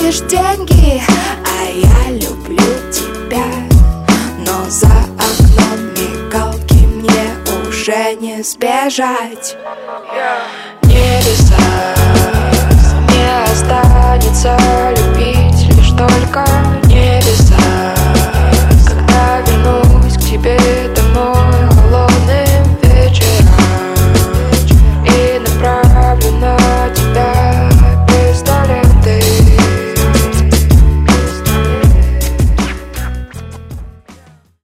лишь деньги, а я люблю тебя. Но за окном мигалки мне уже не сбежать. Небеса не останется любить лишь только